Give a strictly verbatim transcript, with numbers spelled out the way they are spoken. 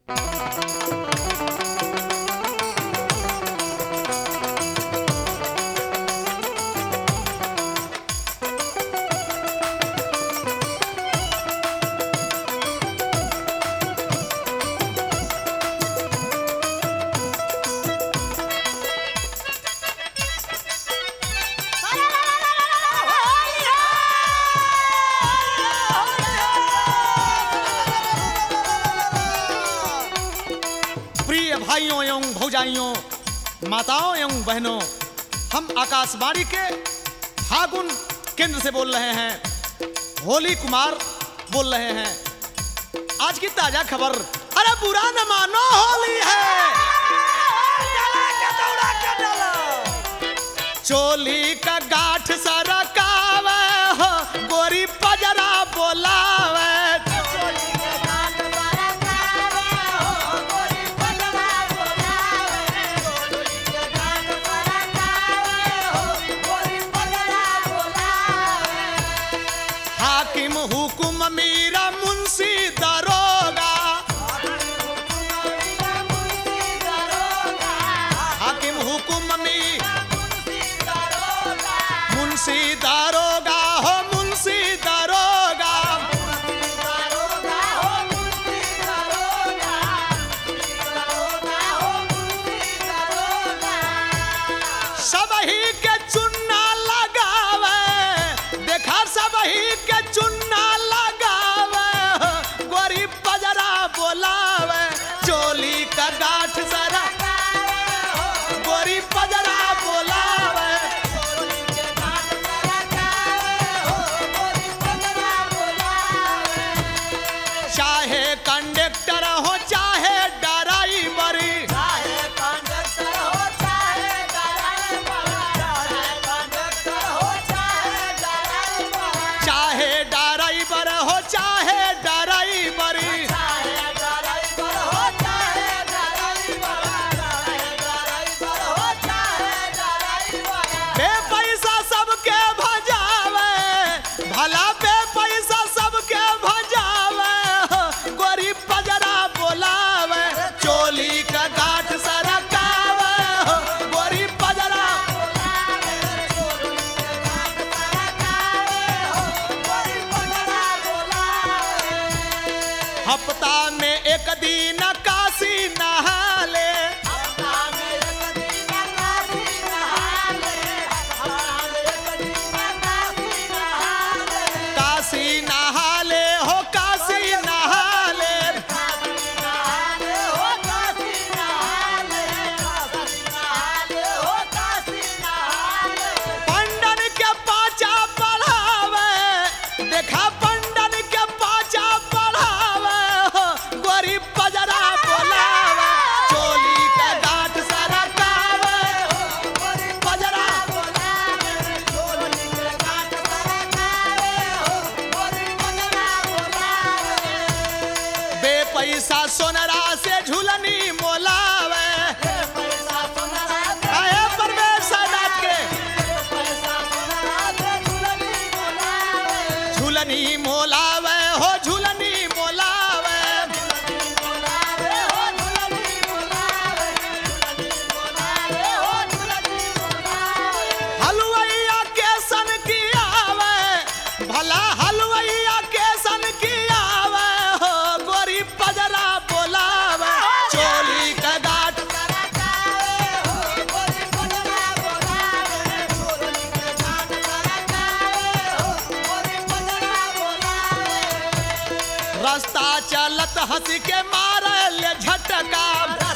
भाइयों एवं भौजाइयों, माताओं एवं बहनों, हम आकाशवाणी के फागुन केंद्र से बोल रहे हैं। होली कुमार बोल रहे हैं। आज की ताजा खबर, अरे बुरा न मानो होली है। चोली का गाठ सरकावे हो, गोरी पजरा बोलावे। हाकिम हुकुम मीरा मुंशी दरोगा, हाकिम हुकुम मीरा मुंशी दरोगा हो, मुंशी दरोगा। सबही के चुन्ना लगावे, देखा सबही के चुन्ना लगावे, गोरी पजरा बोलावे। चोली का गाठ सरा गोरी पजरा बोलावे। चाहे कंडक्टर हो चाहे ड्राइवर, चाहे ड्राइवर हो चाहे ड्राइवर, बे पैसा सबके भजावे, भला बे पैसा सबके भजावे, गोरी पजरा बोलावे। चोली का गाठ सरकावे, गोरी पजरा। हफ्ता में एक दिन काशी नहाले, काशी नहाले हो, काशी नहाले। पंडन के पाचा पढ़ावे, देखा पंडन के पाचा पढ़ावे, गोरी पजरा बोलावे। चोली का गाठ सरकावे, गोरी पजरा बोलावे। बे पैसा सोनरा से झुलनी मोलावे। आए परवेश सादात के झुलनी मोलावे हो, झुलनी मोलावे। हलवैया के सन की आवे, भला हलवैया के सन की आवे, हो गोरी पजरा बोलावे। चोली का गाठ रास्ता चलत हंस के मारे ले झटका,